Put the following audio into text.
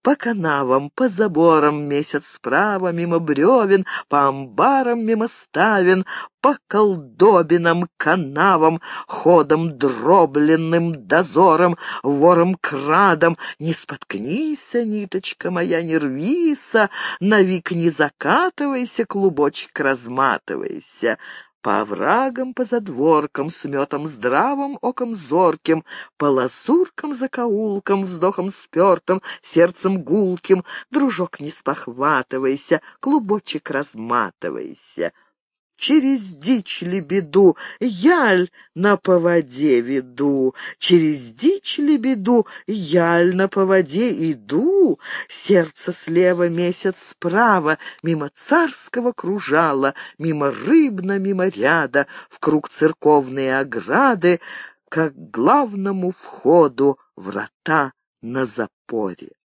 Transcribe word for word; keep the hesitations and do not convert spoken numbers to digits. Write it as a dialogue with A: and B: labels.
A: По канавам, по заборам месяц справа, мимо бревен, по амбарам мимо ставен, по колдобинам, канавам, ходом дробленным дозором, вором-крадом. Не споткнися, ниточка моя, не рвися, навик не закатывайся, клубочек разматывайся. По оврагам, по задворкам, с метом здравым, оком зорким, по лазуркам, закоулкам, вздохом спертым, сердцем гулким, дружок, не спохватывайся, клубочек разматывайся. Через дичь лебеду яль на поводе веду, через дичь лебеду яль на поводе иду, сердце слева, месяц справа, мимо царского кружала, мимо рыбна, мимо ряда, в круг церковные ограды, как к главному входу врата на запоре.